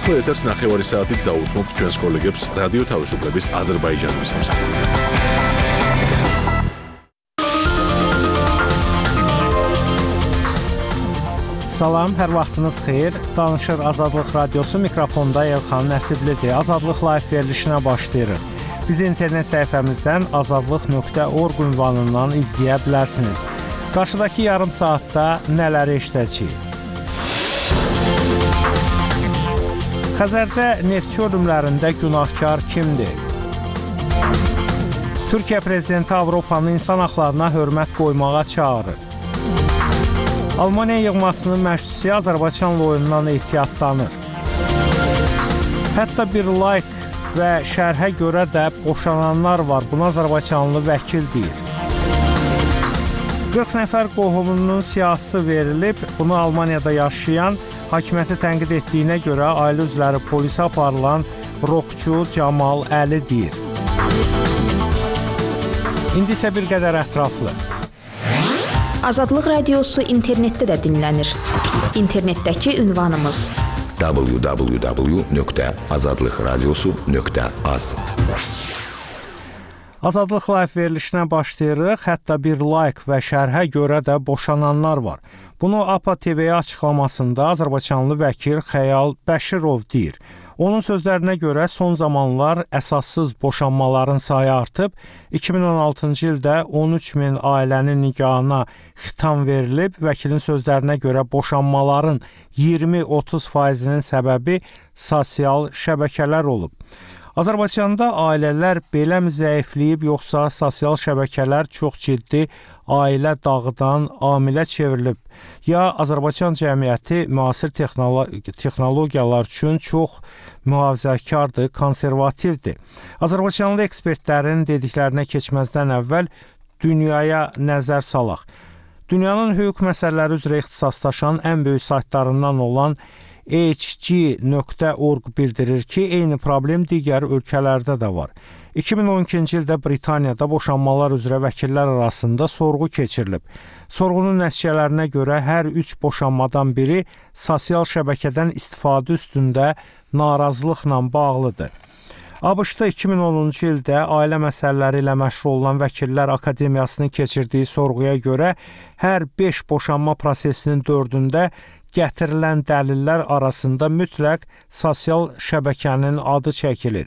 ახლა ეთერს 9 საათით დაუთმობთ ჩვენს კოლეგებს რადიო თავისუფლების აზერბაიჯანის სამსახურიდან. Salam, hər vaxtınız xeyir. Danışır Azadlıq Radiosu, mikrofonda Elxan Nəsiblidir. Azadlıq live verilişinə başlayırıq. Bizi internet səhifəmizdən azadlıq.org ünvanından izləyə bilərsiniz. Qarşıdakı yarım saatda nələri eşidəcəyik? Xəzərdə neftçi ölümlərində günahkar kimdir? Türkiyə prezidenti Avropanın insan haqlarına hörmət qoymağa çağırır. Almaniya yığmasının məşqçisi Azərbaycanlı oyundan ehtiyatlanır. Hətta bir like və şərhə görə də boşananlar var. Buna Azərbaycanlı vəkil deyir. 40 nəfər qohumunun siyahısı verilib. Bunu Almaniyada yaşayan, hakimiyyəti tənqid etdiyinə görə ailə üzvləri polisə aparılan rockçu Camal Əli deyir. İndi isə bir qədər ətraflı. Azadlıq Radiosu internetdə də dinlənir. İnternetdəki ünvanımız www.azadlıqradiosu.az. Azadlıq live verilişinə başlayırıq. Hətta bir like və şərhə görə də boşananlar var. Bunu APA TV-yə açıqlamasında Azərbaycanlı vəkil Xəyal Bəşirov deyir. Onun sözlərinə görə son zamanlar əsassız boşanmaların sayı artıb. 2016-cı ildə 13 min ailənin nikahına xitam verilib. Vəkilin sözlərinə görə boşanmaların 20-30%-nin səbəbi sosial şəbəkələr olub. Azərbaycanda ailələr beləmi zəifləyib, yoxsa sosial şəbəkələr çox ciddi ailə dağıdan amilə çevrilib? Ya Azərbaycan cəmiyyəti müasir texnologiyalar üçün çox mühafizəkardır, konservativdir? Azərbaycanlı ekspertlərin dediklərinə keçməzdən əvvəl dünyaya nəzər salaq. Dünyanın hüquq məsələləri üzrə ixtisaslaşan ən böyük saytlarından olan HG.org bildirir ki, eyni problem digər ölkələrdə də var. 2012-ci ildə Britaniyada boşanmalar üzrə vəkillər arasında sorğu keçirilib. Sorğunun nəticələrinə görə hər 3 boşanmadan biri sosial şəbəkədən istifadə üstündə narazılıqla bağlıdır. ABŞ-da 2010-cu ildə ailə məsələləri ilə məşğul olan Vəkillər Akademiyasının keçirdiyi sorğuya görə hər 5 boşanma prosesinin 4-ündə gətirilən dəlillər arasında mütləq sosial şəbəkənin adı çəkilir.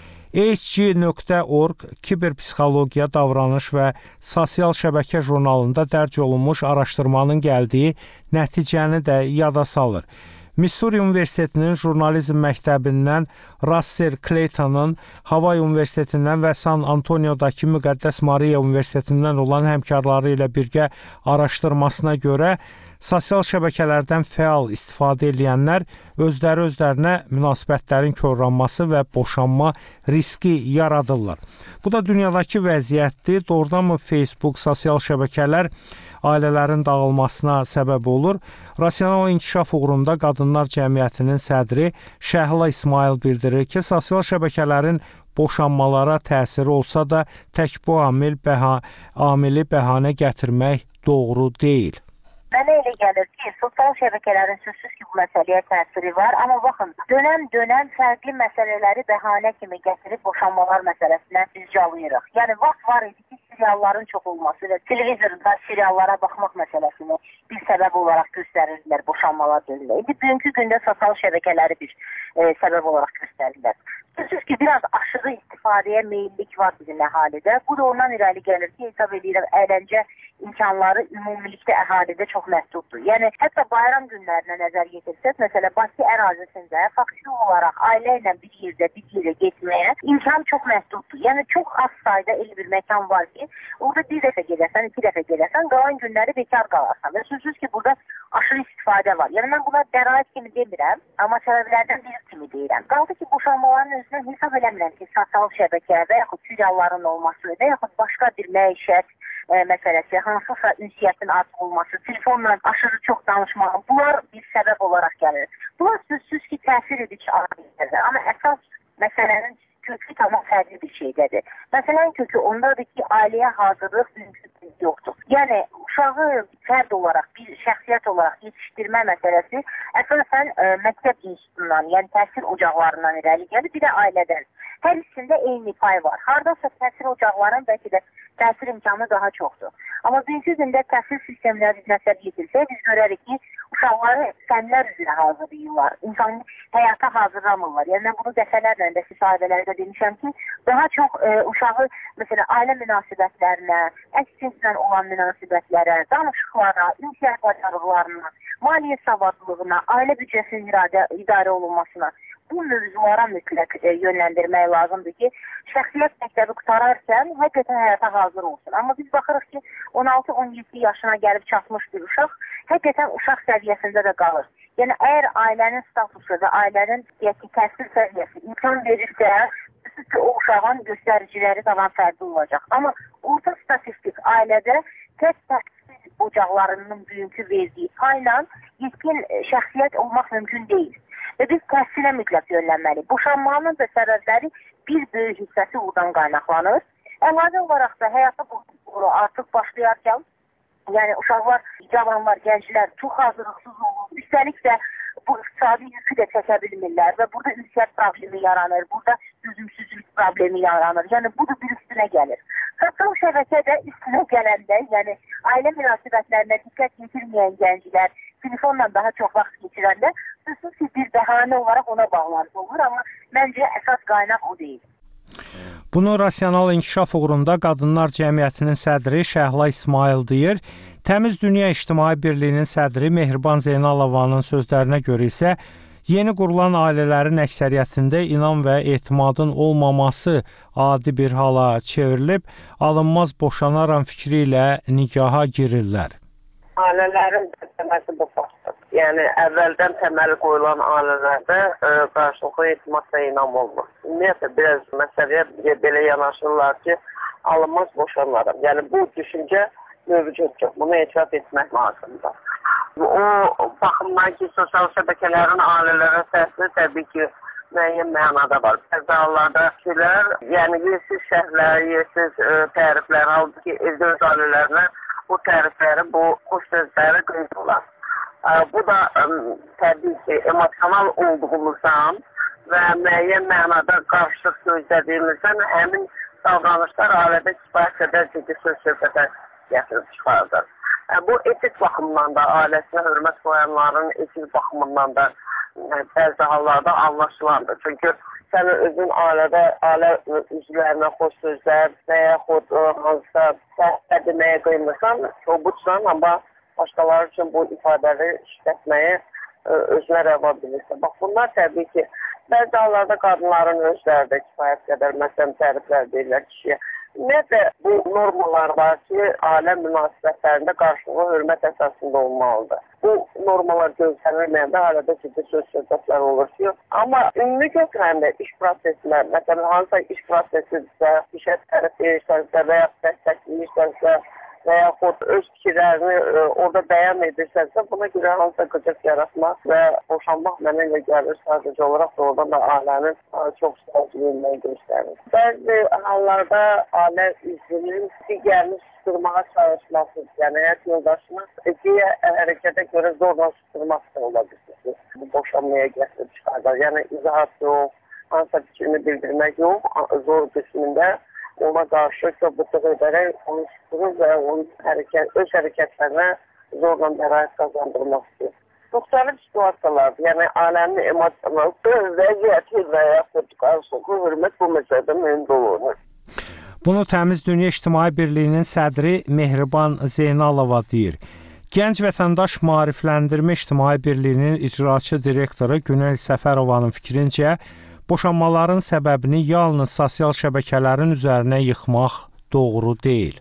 HG.org kiberpsixologiya, davranış və sosial şəbəkə jurnalında dərc olunmuş araşdırmanın gəldiyi nəticəni də yada salır. Missouri Universitetinin jurnalizm məktəbindən Russell Claytonun, Havay Universitetindən və San Antoniodakı Müqəddəs Maria Universitetindən olan həmkarları ilə birgə araşdırmasına görə sosial şəbəkələrdən fəal istifadə edənlər özlərinə münasibətlərin korlanması və boşanma riski yaradırlar. Bu da dünyadakı vəziyyətdir. Doğrudanmı Facebook, sosial şəbəkələr ailələrin dağılmasına səbəb olur? Rasional inkişaf uğrunda Qadınlar Cəmiyyətinin sədri Şəhla İsmail bildirir ki, sosial şəbəkələrin boşanmalara təsiri olsa da tək bu amili bəhanə gətirmək doğru deyil. Mənə elə gəlir ki, sosial şəbəkələrin sözsüz ki, bu məsələyə təsiri var. Amma baxın, dönəm fərqli məsələləri bəhanə kimi gətirib boşanmalar məsələsinə izcalayırıq. Yəni, vaxt var idi ki, serialların çox olması və televizorda seriallara baxmaq məsələsini bir səbəb olaraq göstərirdilər boşanmalar dönündə. İndi bugünkü gündə sosial şəbəkələri bir səbəb olaraq göstərirlər. Sözsüz ki, biraz aşırı istifadəyə meyillik var bizim əhalidə. Bu da ondan irəli gəlir ki, hesab edirəm, əyləncə imkanları ümumilikdə əhalidə çox məhduddur. Yəni, hətta bayram günlərinə nəzər yetirsək, məsələn, Bakı ərazisində faktiki olaraq ailə ilə bir yerə getməyə imkan çox məhduddur. Yəni, çox az sayda elə bir məkan var ki, orada bir dəfə gedəsən, 2 dəfə gedəsən, qalan günləri bekar qalarsan. Və sözsüz ki, burada aşırı istifadə var. Yəni, mən buna bəraət kimi demirəm, amma səbəblərdən biri kimi deyirəm. Qaldı ki, boşanmaların özünə hesab eləmirəm ki, sosial şəbəkə və yaxud serialların olması və yaxud başqa bir məişət məsələsi, hansısa ünsiyyətin artıq olması, telefonla aşırı çox danışmaq, bunlar bir səbəb olaraq gəlir. Bunlar sözsüz ki, təsir edici amillərdir. Amma əsas məsələnin kökü tamam fərqli bir şeydədir. Məsələn kökü ondadır ki, ailəyə hazırlıq bugünkü yoxdur. Yəni uşağı fərd olaraq, bir şəxsiyyət olaraq yetişdirmə məsələsi əsasən məktəb institutundan, yəni təhsil ocaqlarından irəli gəlir, bir də ailədən. Hər ikisində eyni pay var. Hardasa təhsil ocaqlarının bəlkə də təhsil imkanı daha çoxdur. Amma bugünkü gündə təhsil sistemləri nəzərə yetirsə, biz görərik ki, uşaqları fənlər üzrə hazırlayırlar, insani həyata hazırlamırlar. Yəni mən bunu dəfələrlə də müsahibələrdə demişəm ki, daha çox uşağı məsələn ailə münasibətlərinə, əks-cinslə olan münasibətlərə, danışıqlara, ünsiyyət bacarıqlarına, maliyyə savadlılığına, ailə büdcəsinin idarə olunmasına bu mövzulara mütləq yönləndirmək lazımdır ki, şəxsiyyət məktəbi qutararkən həqiqətən həyata hazır olsun. Amma biz baxırıq ki, 16-17 yaşına gəlib çatmış bir uşaq həqiqətən uşaq səviyyəsində də qalır. Yəni əgər ailənin statusu və ailənin təhsil səviyyəsi imkan verirsə, o uşağın göstəriciləri tamam fərqli olacaq. Amma orta statistik ailədə tək təhsil ocaqlarının bugünkü verdiyi payla yetkin şəxsiyyət olmaq mümkün deyil. Və biz təhsilə mütləq yönlənməliyik. Boşanmanın da səbəbləri bir böyük hissəsi oradan qaynaqlanır. Əlavə olaraq da həyata artıq başlayarkən, yəni uşaqlar, cavanlar, gənclər çox hazırlıqsız olur. Üstəlik də bu iqtisadi yükü də çəkə bilmirlər və burada ünsiyyət problemi yaranır, burada düzümsüzlük problemi yaranır. Yəni bu da bir üstünə gəlir. Sosial şəbəkə də üstünə gələndə, yəni ailə münasibətlərinə diqqət yetirməyən gənclər, telefonla daha çox vaxt keçirəndə xüsusi bir bəhanə olaraq ona bağlanır olur, amma məncə əsas qaynaq o deyil. Bunu Rasional İnkişaf uğrunda Qadınlar Cəmiyyətinin sədri Şəhla İsmail deyir. Təmiz Dünya İctimai Birliyinin sədri Mehriban Zeynalovanın sözlərinə görə isə yeni qurulan ailələrin əksəriyyətində inam və etimadın olmaması adi bir hala çevrilib, alınmaz boşanaram fikri ilə nigaha girirlər. Ailələrin təməli bu faktdır. Yəni əvvəldən təməli qoyulan ailələrdə qarşılıqlı etimad və inam olmur. Ümumiyyətlə biraz məsələyə belə yanaşırlar ki, alınmaz boşanmaram. Yəni bu düşüncə mövcuddur. Bunu etiraf etmək lazımdır. O baxımdan ki, sosial şəbəkələrin ailələrə təsiri təbii ki, müəyyən mənada var. Bəzi hallarda kilər, yəni yersiz şərhlər, yersiz təriflər, halbuki evdə öz ailələrinə bu tərifləri, bu xoş sözləri qeydurlar. Bu da təbii ki, emosional olduğumuzdan və müəyyən mənada qarşılıq gözlədiyimizdən həmin davranışlar ailədə kifayət qədər ciddi söz-söhbətə gətirib çıxardır. Bu etik baxımdan da, ailəsinə hörmət qoyanların etik baxımından da bəzi hallarda anlaşılandır. Çünki sən özün ailədə ailə üzvlərinə xoş sözlər və yaxud hansısa səhvə deməyə qoymursan, kobudsan, amma başqaları üçün bu ifadəni işlətməyi özünə rəva bilirsən. Bax, bunlar təbii ki, bəzi hallarda qadınların özləri də kifayət qədər məsələn təriflər deyirlər kişiyə. Ümumiyyətlə, bu normalar var ki, ailə münasibətlərində qarşılıqlı hörmət əsasında olmalıdır. Bu normalar gözlənilməyəndə ailədə ciddi söz-söhbətlər olur ki, amma ümumi götürəndə iş prosesində, məsələn, hansısa iş prosesidirsə, işə tərif verirsənsə və ya dəstəkləyirsən və yaxud öz fikirlərini orada bəyan edirsənsə, buna görə hansısa qıcıq yaratmaq və boşanmaq mənə ilə gəlir sadəcə olaraq da oradan da ailənin çox sağcılığını göstərir. Bəzi hallarda ailə üzvünün digərini susturmağa çalışması, yəni həyat yoldaşını hərəkətə görə zorla susturmaq da ola bilir. Bu boşanmaya gətirib çıxardır. Yəni izahat yox, hansısa fikrini bildirmək yox, zor qismində ona qarşı köbütlük edərək onu susturur və onun öz hərəkətlərinə zorla bəraət qazandırmaq istəyir. Müxtəlif situasiyalardır, yəni ailənin emosional vəziyyəti və yaxud qarşılıqlı hörmət bu məsələdə mühüm olunur. Bunu Təmiz Dünya İctimai Birliyinin sədri Mehriban Zeynalova deyir. Gənc Vətəndaş Maarifləndirmə İctimai Birliyinin icraçı direktoru Günel Səfərovanın fikrincə, boşanmaların səbəbini yalnız sosial şəbəkələrin üzərinə yıxmaq doğru deyil.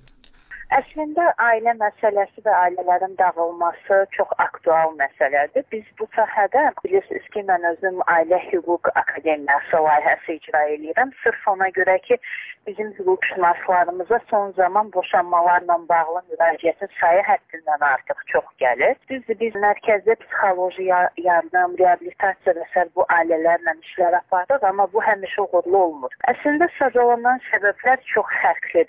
Əslində ailə məsələsi və ailələrin dağılması çox aktual məsələdir. Biz bu sahədə bilirsiniz ki, mən özüm Ailə Hüquq Akademiyası layihəsi icra edirəm. Sırf ona görə ki, bizim hüquqşünaslarımıza son zaman boşanmalarla bağlı müraciətin sayı həddindən artıq çox gəlir. Biz mərkəzdə psixoloji yardım, reabilitasiya və sair bu ailələrlə işlər aparırıq, amma bu həmişə uğurlu olmur. Əslində sazalanan səbəblər çox fərqlidir.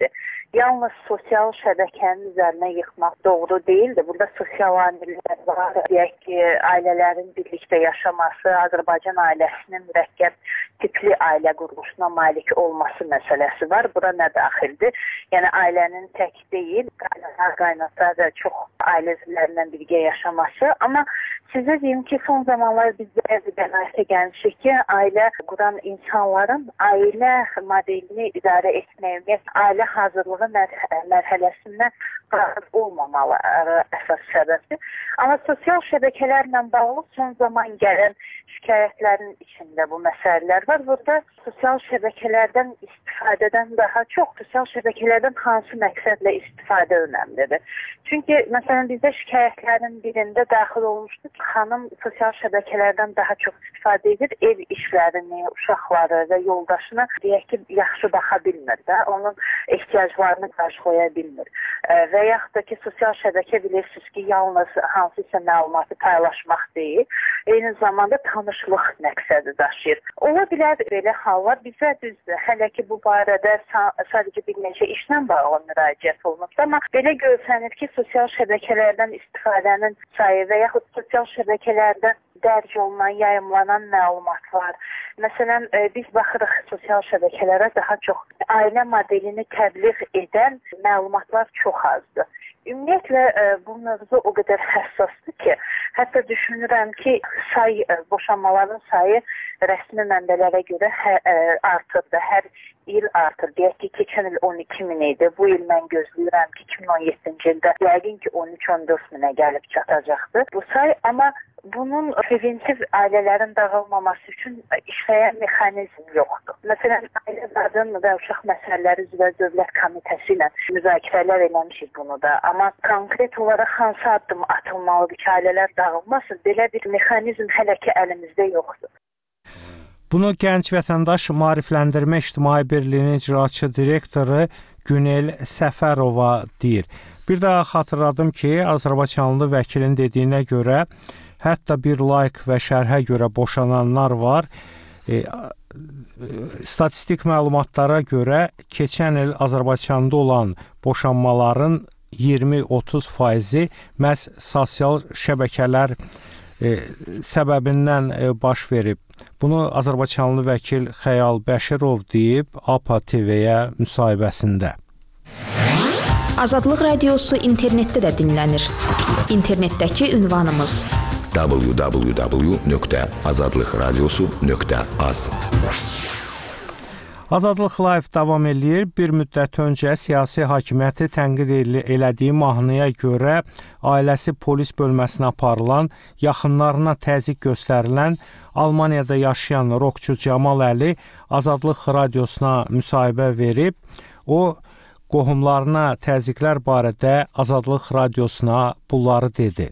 yalnız sosial şəbəkənin üzərinə yıxmaq doğru deyildir. Burada sosial amillər var. Deyək ki, ailələrin birlikdə yaşaması, Azərbaycan ailəsinin mürəkkəb tipli ailə quruluşuna malik olması məsələsi var. Bura nə daxildir? Yəni ailənin tək deyil, qaynata və çox ailə üzvlərindən birgə yaşaması. Amma sizə deyim ki, son zamanlar biz bəzi qənaətə gəlmişik ki, ailə quran insanların ailə modelini idarə etməyə, ailə hazırlığı mərhələsindən razı olmamaları əsas səbəbdir. Amma sosial şəbəkələrlə bağlı son zaman gələn şikayətlərin içində bu məsələlər var. Burada sosial şəbəkələrdən istifadədən daha çox sosial şəbəkələrdən hansı məqsədlə istifadə önəmlidir. Çünki məsələn bizdə şikayətlərin birində daxil olmuşdu ki, xanım sosial şəbəkələrdən daha çox istifadə edir, ev işlərini, uşaqları və yoldaşına deyək ki, yaxşı baxa bilmir də, onun ehtiyaclarını qarşılaya bilmir. Və yaxud da ki, sosial şəbəkə bilirsiniz ki, yalnız hansısa məlumatı paylaşmaq deyil, eyni zamanda tanışlıq məqsədi daşıyır. Ola bilər belə hallar bizə düzdür. Hələ ki, bu barədə sadəcə bir neçə işlə bağlı müraciət olunub. Amma belə görsənir ki, sosial şəbəkələrdən istifadənin sayı və yaxud sosial şəbəkələrdə dərc olunan, yayımlanan məlumatlar. Məsələn, biz baxırıq sosial şəbəkələrə daha çox ailə modelini təbliğ edən məlumatlar çox azdır. Ümumiyyətlə, bu mövzu o qədər həssasdır ki, hətta düşünürəm ki, boşanmaların sayı rəsmi mənbələrə görə artır da, hər il artır. Deyək ki, keçən il 12 min idi. Bu il mən gözləyirəm ki, 2017-ci ildə yəqin ki, 13-14 minə gəlib çatacaqdır bu say. Amma bunun preventiv ailələrin dağılmaması üçün işləyən mexanizm yoxdur. Məsələn, Ailə Qadın və Uşaq Məsələləri üzrə Dövlət Komitəsi ilə müzakirələr eləmişik bunu da. Amma konkret olaraq hansı addım atılmalıdır ki, ailələr dağılmasın, belə bir mexanizm hələ ki əlimizdə yoxdur. Bunu Gənc Vətəndaş Maarifləndirmə İctimai Birliyinin icraçı direktoru Günel Səfərova deyir. Bir daha xatırladım ki, Azərbaycanlı vəkilin dediyinə görə hətta bir like və şərhə görə boşananlar var. Statistik məlumatlara görə keçən il Azərbaycanda olan boşanmaların 20-30% məhz sosial şəbəkələr səbəbindən baş verib. Bunu Azərbaycanlı vəkil Xəyal Bəşirov deyib APA TV-yə müsahibəsində. Azadlıq Radiosu internetdə də dinlənir. İnternetdəki ünvanımız www.azadlıqradiosu.az. Azadlıq Live davam eləyir. Bir müddət öncə siyasi hakimiyyəti tənqid elədiyi mahnıya görə ailəsi polis bölməsinə aparılan, yaxınlarına təzyiq göstərilən Almaniyada yaşayan rockçu Camal Əli Azadlıq Radiosuna müsahibə verib. O, qohumlarına təzyiqlər barədə Azadlıq Radiosuna bunları dedi.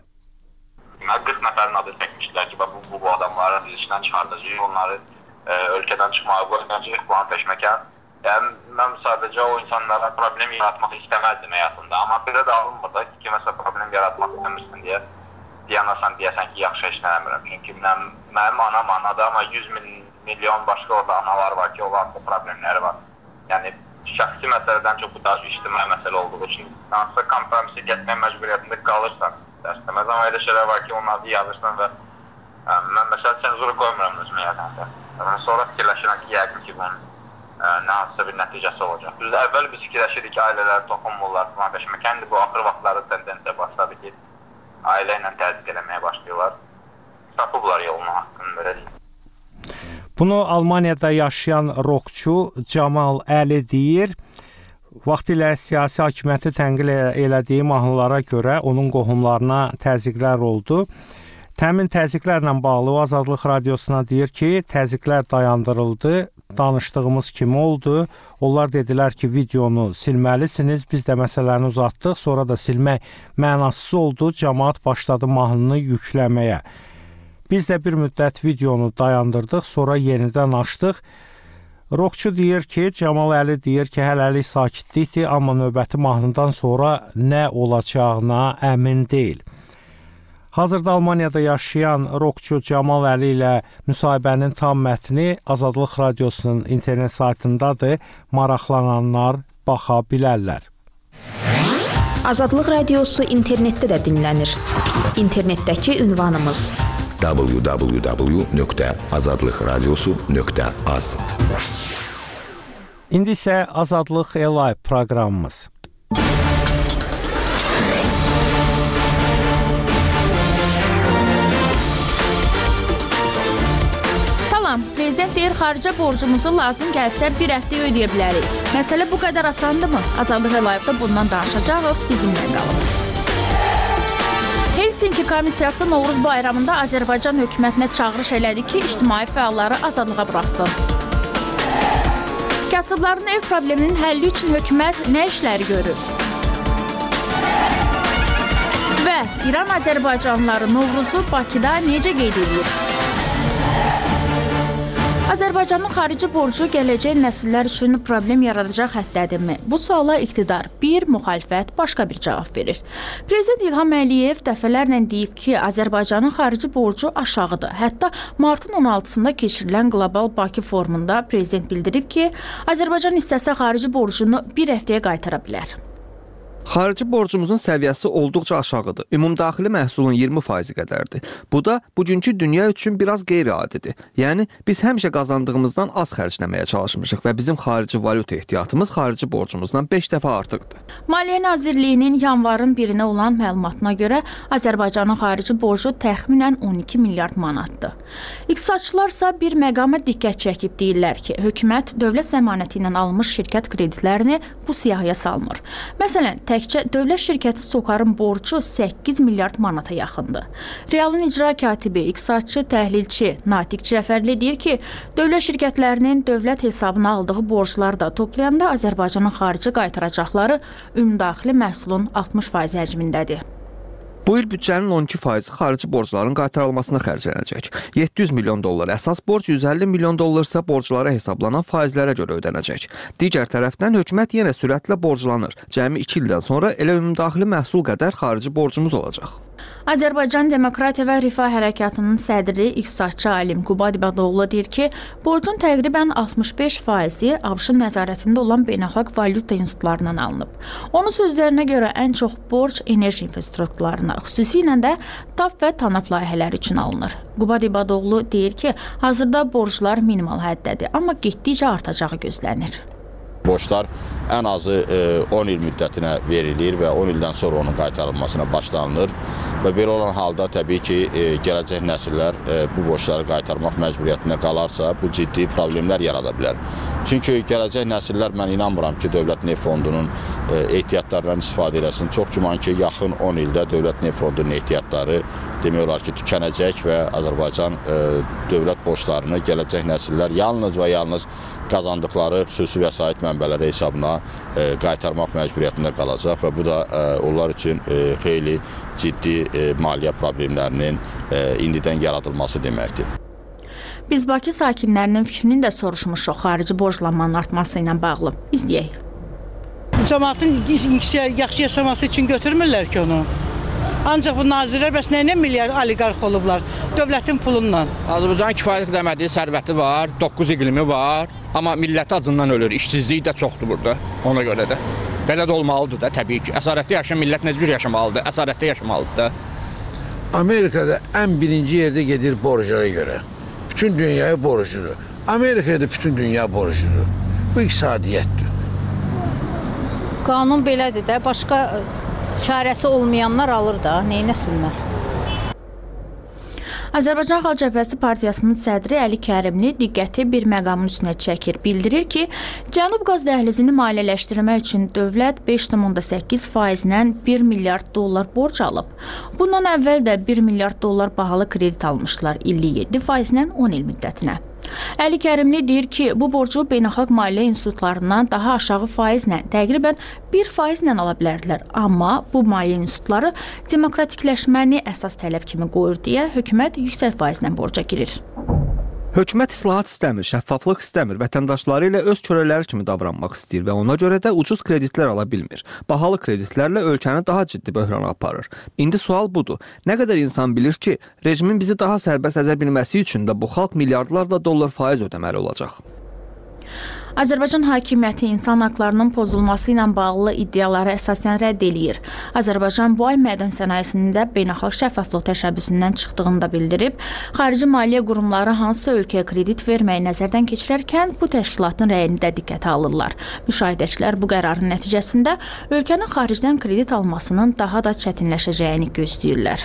40 nəfərin adı çəkmişdilər ki, bu adamları biz işdən çıxardacağıq, onları ölkədən çıxmağa qoyacağıq, plan peşməkən. Yəni, mən sadəcə o insanlara problem yaratmaq istəməzdim həyatında. Amma belə də alınmırdı ki, məsələn, problem yaratmaq istəmirsin deyə deyəsən ki, yaxşı işlənəmirəm. Çünki mənim anam anadır, amma 100 milyon başqa orada analar var ki, onlarda problemləri var. Yəni, şəxsi məsələdən çox bu daha ictimai məsələ olduğu üçün hansısa kompromisi getməyə məcburiyyətində qalırsan dəstəməz. Amma elə şeylər var ki, onun adı yazırsan və mən məsələn senzura qoymuram özümə yazanda. Sonra fikirləşirəm ki, yəqin ki, bunun nə hansısa bir nəticəsi olacaq. Düzdür, əvvəl biz fikirləşirik ki, ailələr toxunmurlar, plan peşməkəndir. Bu axır vaxtlarda tendensiya başladı ki, ailə ilə təzyiq eləməyə başlayırlar. Tapıblar yolunu haqqını, belə deyim. Bunu Almaniyada yaşayan rockçu Camal Əli deyir. Vaxtilə siyasi hakimiyyəti tənqid elədiyi mahnılara görə onun qohumlarına təzyiqlər oldu. Təmin təzyiqlərlə bağlı Azadlıq Radiosuna deyir ki, təzyiqlər dayandırıldı, danışdığımız kimi oldu. Onlar dedilər ki, videonu silməlisiniz, biz də məsələni uzatdıq, sonra da silmək mənasız oldu, cəmaət başladı mahnını yükləməyə. Biz də bir müddət videonu dayandırdıq, sonra yenidən açdıq. Rockçu deyir ki, Camal Əli deyir ki, hələlik sakitlikdir, amma növbəti mahnıdan sonra nə olacağına əmin deyil. Hazırda Almaniyada yaşayan rockçu Camal Əli ilə müsahibənin tam mətni Azadlıq Radiosunun internet saytındadır. Maraqlananlar baxa bilərlər. Azadlıq Radiosu internetdə də dinlənir. İnternetdəki ünvanımız www.azadlıqradiosu.az. İndi isə Azadlıq Live proqramımız. Prezident deyir, xarici borcumuzu lazım gəlsə bir həftəyə ödəyə bilərik. Məsələ bu qədər asandırmı? Azadlıq Live-da bundan danışacağıq. Bizimlə qalın. Helsinki komissiyası Novruz bayramında Azərbaycan hökumətinə çağırış elədi ki, ictimai fəalları azadlığa buraxsın. Kasıbların ev probleminin həlli üçün hökumət nə işləri görür? Və İran Azərbaycanlıları Novruzu Bakıda necə qeyd edir? Azərbaycanın xarici borcu gələcək nəsillər üçün problem yaradacaq həddədirmi? Bu suala iqtidar bir, müxalifət başqa bir cavab verir. Prezident İlham Əliyev dəfələrlə deyib ki, Azərbaycanın xarici borcu aşağıdır. Hətta martın 16-sında keçirilən Qlobal Bakı forumunda prezident bildirib ki, Azərbaycan istəsə xarici borcunu bir həftəyə qaytara bilər. Xarici borcumuzun səviyyəsi olduqca aşağıdır. Ümumdaxili məhsulun 20% qədərdir. Bu da bugünkü dünya üçün biraz qeyri-adidir. Yəni, biz həmişə qazandığımızdan az xərcləməyə çalışmışıq və bizim xarici valyuta ehtiyatımız xarici borcumuzdan 5 dəfə artıqdır. Maliyyə Nazirliyinin yanvarın 1-nə olan məlumatına görə Azərbaycanın xarici borcu təxminən 12 milyard manatdır. İqtisadçılarsa bir məqama diqqət çəkib deyirlər ki, hökumət dövlət zəmanəti ilə alınmış şirkət kreditlərini bu siyahıya salmır. Məsələn, təkcə dövlət şirkəti SOCAR-ın borcu 8 milyard manata yaxındır. Realın icra katibi, iqtisadçı, təhlilçi Natiq Cəfərli deyir ki, dövlət şirkətlərinin dövlət hesabına aldığı borcları da toplayanda Azərbaycanın xarici qaytaracaqları ümumdaxili məhsulun 60% həcmindədir. Bu il büdcənin 12% xarici borcların qaytarılmasına xərclənəcək. 700 milyon dollar əsas borc, 150 milyon dollar isə borclara hesablanan faizlərə görə ödənəcək. Digər tərəfdən hökumət yenə sürətlə borclanır. Cəmi 2 ildən sonra elə ümumdaxili məhsul qədər xarici borcumuz olacaq. Azərbaycan Demokratiya və Rifah Hərəkatının sədri, iqtisadçı alim Qubad İbadoğlu deyir ki, borcun təqribən 65% ABŞ-ın nəzarətində olan beynəlxalq valyuta institutlarından alınıb. Onun sözlərinə görə ən çox borc enerji infrastrukturlarına, xüsusilə də TAP və TANAP layihələri üçün alınır. Qubad İbadoğlu deyir ki, hazırda borclar minimal həddədir, amma getdikcə artacağı gözlənir. Borclar ən azı 10 il müddətinə verilir və 10 ildən sonra onun qaytarılmasına başlanılır. Və belə olan halda təbii ki, gələcək nəsillər bu borcları qaytarmaq məcburiyyətində qalarsa, bu ciddi problemlər yarada bilər. Çünki gələcək nəsillər, mən inanmıram ki, Dövlət Neft Fondunun ehtiyatlarından istifadə eləsin. Çox güman ki, yaxın 10 ildə Dövlət Neft Fondunun ehtiyatları demək olar ki, tükənəcək və Azərbaycan dövlət borclarını gələcək nəsillər yalnız və yalnız qazandıqları xüsusi vəsait mənbələri hesabına qaytarmaq məcburiyyətində qalacaq və bu da onlar üçün xeyli ciddi maliyyə problemlərinin indidən yaradılması deməkdir. Biz Bakı sakinlərinin fikrini də soruşmuşuq xarici borclanmanın artması ilə bağlı. İzləyək. Cəmaatın yaxşı yaşaması üçün götürmürlər ki onu. Ancaq bu nazirlər bəs nə milyar oliqarx olublar dövlətin pulundan. Azərbaycanın kifayət qədəmədi sərvəti var, 9 iqlimi var, amma millət acından ölür. İşsizlik də çoxdur burada, ona görə də. Belə də olmalıdır da təbii ki. Əsarətdə yaşayan millət necə cür yaşamalıdır? Əsarətdə yaşamalıdır da. Amerikada ən birinci yerdə gedir borclara görə. Bütün dünyaya borcudur. Amerikada bütün dünya borcudur. Bu iqtisadiyyətdir. Qanun belədir də, başqa çarəsi olmayanlar alır da, neynəsinlər? Azərbaycan Xalq Cəbhəsi Partiyasının sədri Əli Kərimli diqqəti bir məqamın üstünə çəkir. Bildirir ki, Cənub qaz dəhlizini maliyyələşdirmək üçün dövlət 5,8%-lə 1 milyard dollar borc alıb. Bundan əvvəl də 1 milyard dollar bahalı kredit almışlar illik 7%-lə 10 il müddətinə. Əli Kərimli deyir ki, bu borcu beynəlxalq maliyyə institutlarından daha aşağı faizlə, təqribən 1%-lə ala bilərdilər. Amma bu maliyyə institutları demokratikləşməni əsas tələb kimi qoyur deyə hökumət yüksək faizlə borca girir. Hökumət islahat istəmir, şəffaflıq istəmir, vətəndaşları ilə öz kölələri kimi davranmaq istəyir və ona görə də ucuz kreditlər ala bilmir. Bahalı kreditlərlə ölkəni daha ciddi böhrana aparır. İndi sual budur. Nə qədər insan bilir ki, rejimin bizi daha sərbəst əzə bilməsi üçün də bu xalq milyardlarla dollar faiz ödəməli olacaq? Azərbaycan hakimiyyəti insan haqlarının pozulması ilə bağlı iddiaları əsasən rədd eləyir. Azərbaycan bu ay mədən sənayesində beynəlxalq şəffaflıq təşəbbüsündən çıxdığını da bildirib. Xarici maliyyə qurumları hansı ölkəyə kredit verməyi nəzərdən keçirərkən bu təşkilatın rəyini də diqqətə alırlar. Müşahidəçilər bu qərarın nəticəsində ölkənin xaricdən kredit almasının daha da çətinləşəcəyini gözləyirlər.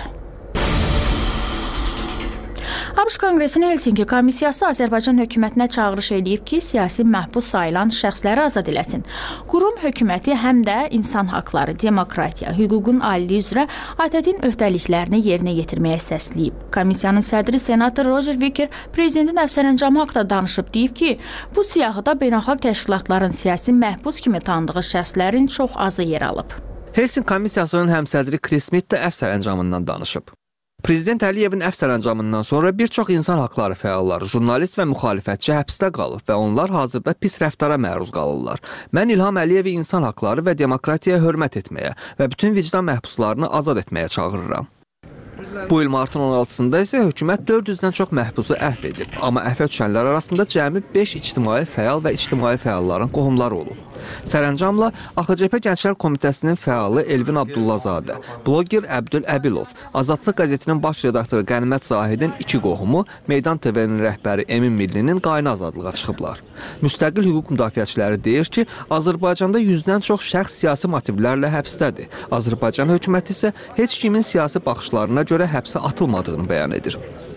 ABŞ Konqresinin Helsinki komissiyası Azərbaycan hökumətinə çağırış edib ki, siyasi məhbus sayılan şəxsləri azad eləsin. Qurum hökuməti həm də insan haqları, demokratiya, hüququn aliliyi üzrə ATƏT-in öhdəliklərini yerinə yetirməyə səsləyib. Komissiyanın sədri senator Roger Wicker prezidentin əfsərəncamı haqqında danışıb deyib ki, bu siyahıda beynəlxalq təşkilatların siyasi məhbus kimi tanıdığı şəxslərin çox azı yer alıb. Helsinki komissiyasının həmsədri Chris Smith də əfsərəncamından danışıb. Prezident Əliyevin əfsərəncamından sonra bir çox insan haqları fəalları, jurnalist və müxalifətçi həbsdə qalıb və onlar hazırda pis rəftara məruz qalırlar. Mən İlham Əliyevi insan haqları və demokratiyaya hörmət etməyə və bütün vicdan məhbuslarını azad etməyə çağırıram. Bu il martın 16-sında isə hökumət 400-dən çox məhbusu əfv edib, amma əfvə düşənlər arasında cəmi 5 ictimai fəal və ictimai fəalların qohumları olub. Sərəncamla AXCP Gənclər Komitəsinin fəalı Elvin Abdullazadə, bloger Əbdül Əbilov, Azadlıq qəzetinin baş redaktoru Qənimət Zahidin 2 qohumu, Meydan TV-nin rəhbəri Emin Millinin qayna azadlığa çıxıblar. Müstəqil hüquq müdafiəçiləri deyir ki, Azərbaycanda 100-dən çox şəxs siyasi motivlərlə həbsdədir. Azərbaycan hökuməti isə heç kimin siyasi baxışlarına görə həbsə atılmadığını bəyan edir.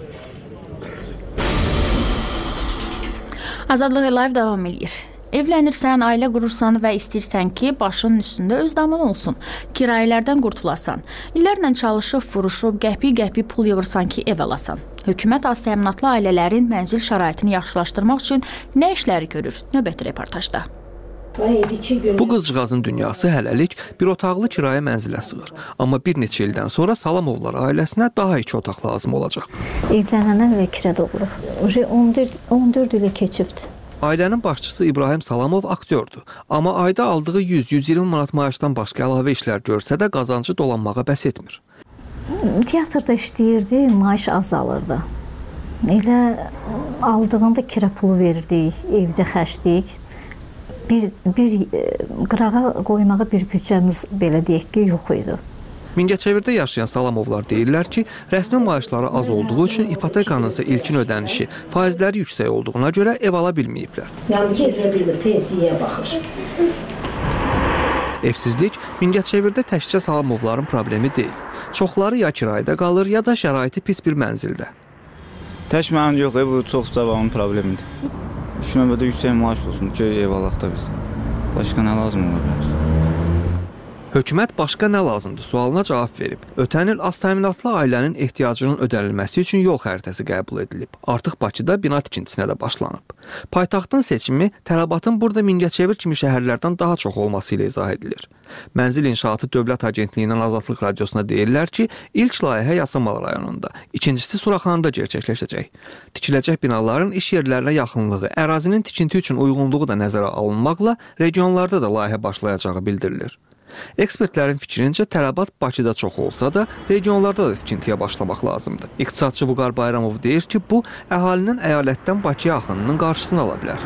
Azadlıq Live davam edir. Evlənirsən, ailə qurursan və istəyirsən ki, başının üstündə öz damın olsun, kirayələrdən qurtulasan, illərlə çalışıb, vuruşub, qəpi-qəpi pul yığırsan ki, ev alasan. Hökumət az təminatlı ailələrin mənzil şəraitini yaxşılaşdırmaq üçün nə işləri görür? Növbəti reportajda. Bu qızcığazın dünyası hələlik bir otaqlı kirayə mənzilə sığır. Amma bir neçə ildən sonra Salamovlar ailəsinə daha 2 otaq lazım olacaq. Evlənəndən və kirədə oluruq. 14 ilə keçibdir. Ailənin başçısı İbrahim Salamov aktyordur. Amma ayda aldığı 100-120 manat maaşdan başqa əlavə işlər görsə də qazancı dolanmağa bəs etmir. Teatrda işləyirdi, maaş azalırdı. Elə aldığında kirə pulu verirdik, evdə xərcləyik. Bir qırağa qoymağa bir büdcəmiz belə deyək ki, yox idi. Mingəçevirdə yaşayan Salamovlar deyirlər ki, rəsmi maaşları az olduğu üçün ipotekanın isə ilkin ödənişi, faizləri yüksək olduğuna görə ev ala bilməyiblər. Yəni ki, elə bilmir, pensiyaya baxır. Evsizlik Mingəçevirdə təkcə Salamovların problemi deyil. Çoxları ya kirayədə qalır, ya da şəraiti pis bir mənzildə. Tək mənim yox, bu çox davamlı problemidir. 3 növbədə yüksək maaş olsun ki, ev alaq da biz. Başqa nə lazım ola bilər? Hökumət başqa nə lazımdır sualına cavab verib. Ötən il az təminatlı ailənin ehtiyacının ödənilməsi üçün yol xəritəsi qəbul edilib. Artıq Bakıda bina tikintisinə də başlanıb. Paytaxtın seçimi tələbatın burada Mingəçevir kimi şəhərlərdən daha çox olması ilə izah edilir. Mənzil İnşaatı Dövlət Agentliyindən Azadlıq Radiosuna deyirlər ki, ilk layihə Yasamal rayonunda, ikincisi Suraxanıda gerçəkləşəcək. Tikiləcək binaların iş yerlərinə yaxınlığı, ərazinin tikinti üçün uyğunluğu da nəzərə alınmaqla regionlarda da layihə başlayacağı bildirilir. Ekspertlərin fikrincə tələbat Bakıda çox olsa da, regionlarda da tikintiyə başlamaq lazımdır. İqtisadçı Vüqar Bayramov deyir ki, bu əhalinin əyalətdən Bakıya axınının qarşısını ala bilər.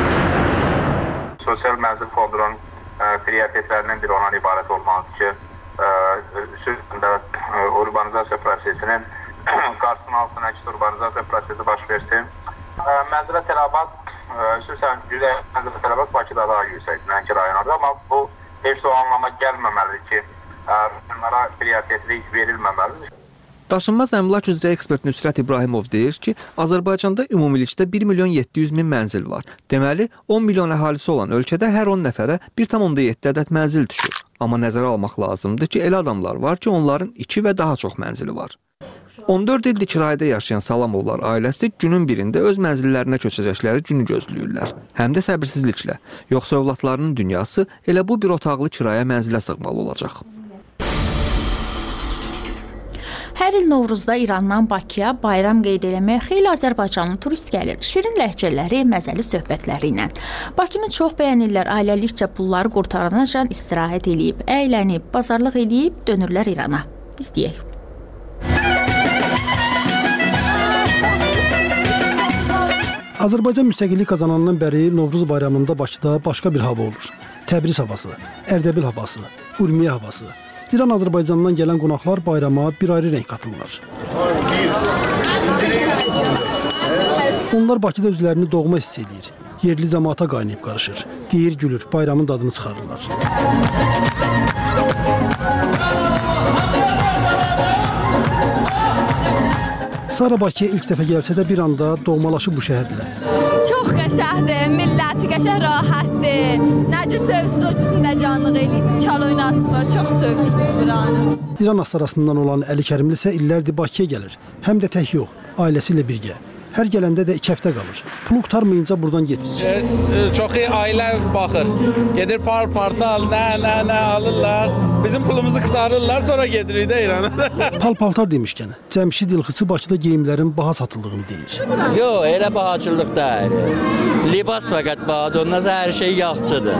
Sosial mənzil fondunun prioritetlərindən biri ondan ibarət olmalıdır ki, sürücündə urbanizasiya prosesinin qarşısını alsın, əks urbanizasiya prosesi baş versin. Mənzilə tələbat, xüsusən güzəl mənzilə tələbat Bakıda daha yüksəkdir, nəinki rayonlarda, amma bu heç o anlama gəlməməlidir ki, bunlara prioritetlik verilməməlidir. Daşınmaz əmlak üzrə ekspert Nüsrət İbrahimov deyir ki, Azərbaycanda ümumilikdə 1.700.000 mənzil var. Deməli, 10 milyon əhalisi olan ölkədə hər 10 nəfərə 1,7 ədəd mənzil düşür. Amma nəzərə almaq lazımdır ki, elə adamlar var ki, onların 2 və daha çox mənzili var. 14 ildir kirayədə yaşayan Salamovlar ailəsi günün birində öz mənzillərinə köçəcəkləri günü gözləyirlər. Həm də səbirsizliklə. Yoxsa övladlarının dünyası elə bu bir otaqlı kirayə mənzilə sığmalı olacaq. Hər il Novruzda İrandan Bakıya bayram qeyd eləməyə xeyli azərbaycanlı turist gəlir. Şirin ləhcələri, məzəli söhbətləri ilə. Bakını çox bəyənirlər, ailəlikcə pulları qurtaranacan istirahət eləyib, əylənib, bazarlıq eləyib, dönürlər İrana. İzləyək. Azərbaycan müstəqillik qazanandan bəri Novruz bayramında Bakıda başqa bir hava olur. Təbriz havası, Ərdəbil havası, Urmiya havası. İran Azərbaycandan gələn qonaqlar bayrama bir ayrı renk qatırlar. Onlar Bakıda özlərini doğma hiss edir. Yerli cəmaata qaynayıb qarışır. Deyir, gülür, bayramın dadını çıxarırlar. Sara Bakıya ilk dəfə gəlsə də bir anda doğmalaşıb bu şəhərlə. Çox qəşəngdir, milləti qəşəng rahatdır. Necə sövsüz o cüzündə canlıq eləyirsiz, çal oynasınlar, çox sevdik biz buranı. İran asarasından olan Əli Kərimli isə illərdir Bakıya gəlir. Həm də tək yox, ailəsi ilə birgə. Hər gələndə də 2 həftə qalır. Pulu qurtarmayınca buradan getmir. Çox iyi ailə baxır. Gedir paltar, nə alırlar. Bizim pulumuzu qurtarırlar, sonra gedirik də İrana. Paltar demişkən, Cəmşid İlxıçı Bakıda geyimlərin baha satıldığını deyir. Yox, elə bahaçılıq deyil. Libas fəqət bahadır, ondan sonra hər şey yaxçıdır.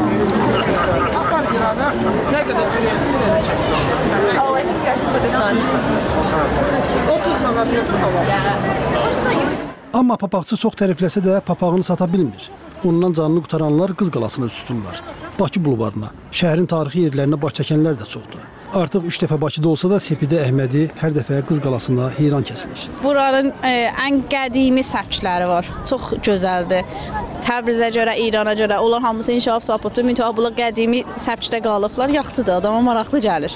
Nə qədər verəsiniz elə çəkdir? 30 manat yoxdur. Amma papaqçı çox tərifləsə də papağını sata bilmir. Ondan canını qutaranlar Qız Qalasına üz tuturlar. Bakı bulvarına, şəhərin tarixi yerlərinə baş çəkənlər də çoxdur. Artıq 3 dəfə Bakıda olsa da Sepidə Əhmədi hər dəfə Qız Qalasına heyran kəsilir. Buranın ən qədimi səpçiləri var. Çox gözəldir. Təbrizə görə, İrana görə onlar hamısı inkişaf tapıbdır. Mütəbbilə qədimi səpçidə qalıblar. Yaxşıdır, adama maraqlı gəlir.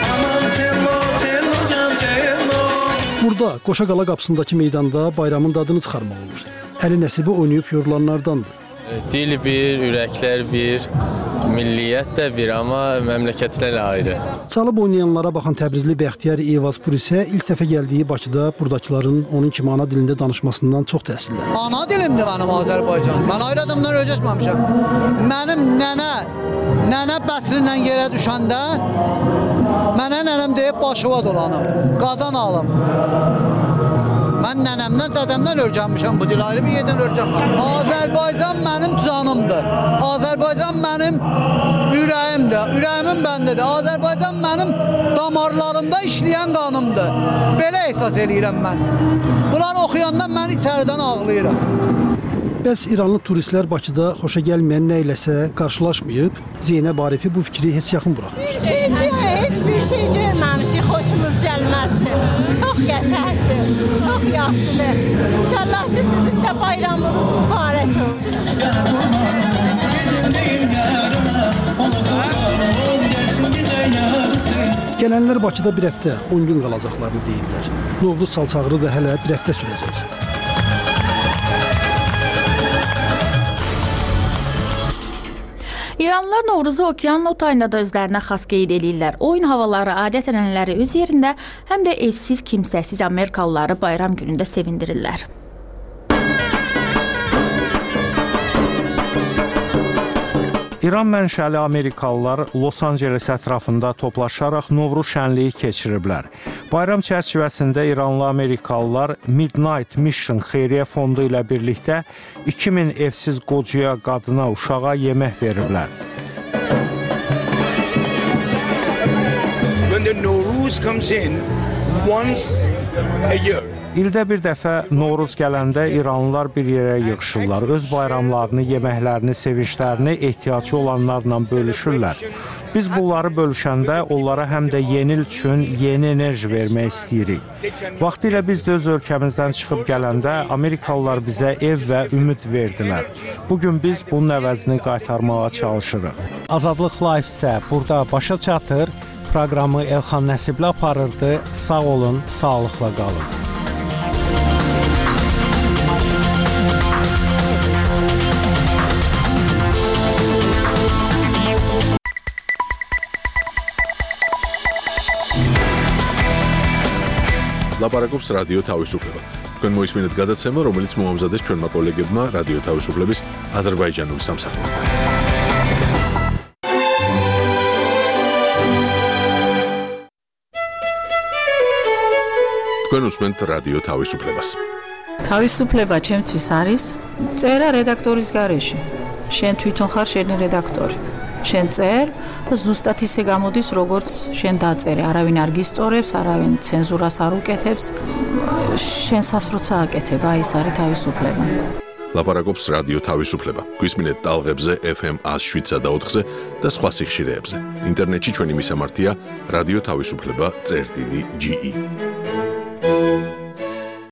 Burada Qoşaqala qapısındakı meydanda bayramın dadını çıxarmaq olur. Əli Nəsibi oynayıb yorulanlardandır. Dil bir, ürəklər bir, milliyyət də bir, amma məmləkətlər ayrı. Çalıb oynayanlara baxan Təbrizli Bəxtiyar Eyvazpur isə ilk dəfə gəldiyi Bakıda buradakıların onun kimi ana dilində danışmasından çox təsirlənir. Ana dilimdir mənim Azərbaycan. Mən ayrı adamdan öyrəşməmişəm. Mənim nənə bətrinlə yerə düşəndə mənə nənəm deyib başıva dolanım, qadan alım. Mən nənəmdən, dədəmdən öyrənmişəm bu dil, ayrı bir yerdən öyrənmişəm. Azərbaycan mənim canımdır. Azərbaycan mənim ürəyimdir, ürəyimin bəndədir. Azərbaycan mənim damarlarımda işləyən qanımdır. Belə ehsas eləyirəm mən. Bunları oxuyanda mən içəridən ağlayıram. Bəs İranlı turistlər Bakıda xoşa gəlməyən nə iləsə qarşılaşmayıb, Zeynəb Arifi bu fikri heç yaxın buraxmır. Heç bir şey görməmişik, xoşumuz gəlməsin. Çox qəşəngdir, çox yaxşıdır. İnşallah ki, sizin də bayramınız mübarək olsun. Gələnlər Bakıda bir həftə, 10 gün qalacaqlarını deyirlər. Novruz salçağırı da hələ bir həftə sürəcək. İranlılar Novruzu okeanın o tayında da özlərinə xas qeyd edirlər. Oyun havaları, adət-ənənələri öz yerində, həm də evsiz, kimsəsiz Amerikalıları bayram günündə sevindirirlər. İran mənşəli Amerikalılar Los Angeles ətrafında toplaşaraq Novruz şənliyi keçiriblər. Bayram çərçivəsində İranlı Amerikalılar Midnight Mission xeyriyyə fondu ilə birlikdə 2000 evsiz qocaya, qadına, uşağa yemək veriblər. When the Nowruz comes in once a year. İldə bir dəfə Novruz gələndə İranlılar bir yerə yığışırlar. Öz bayramlarını, yeməklərini, sevinclərini ehtiyacı olanlarla bölüşürlər. Biz bunları bölüşəndə onlara həm də yeni il üçün yeni enerji vermək istəyirik. Vaxtilə biz də öz ölkəmizdən çıxıb gələndə Amerikalılar bizə ev və ümid verdilər. Bugün biz bunun əvəzini qaytarmağa çalışırıq. Azadlıq Live isə burada başa çatır. Proqramı Elxan Nəsibli aparırdı. Sağ olun, sağlıqla qalın. ლაპარაკობს რადიო თავისუფლება. თქვენ მოისმინეთ გადაცემა, რომელიც მოამზადეს ჩვენმა კოლეგებმა რადიო თავისუფლების აზერბაიჯანული სამსახურიდან. თქვენ უსმენთ რადიო თავისუფლებას. თავისუფლება ჩემთვის არის წერა რედაქტორის გარეშე. შენ თვითონ ხარ შენი რედაქტორი. შენ წერ და ზუსტად ისე გამოდის, როგორც შენ დაწერე. არავინ არ გისწორებს, არავინ ცენზურას არ უკეთებს. შენ სასროცა აკეთებ, აი ეს არის თავისუფლება. ლაპარაკობს რადიო თავისუფლება. გვისმინეთ ტალღებზე FM 107.4-ზე და სხვა სიხშირეებზე. ინტერნეტში ჩვენი მისამართია რადიო თავისუფლება.ge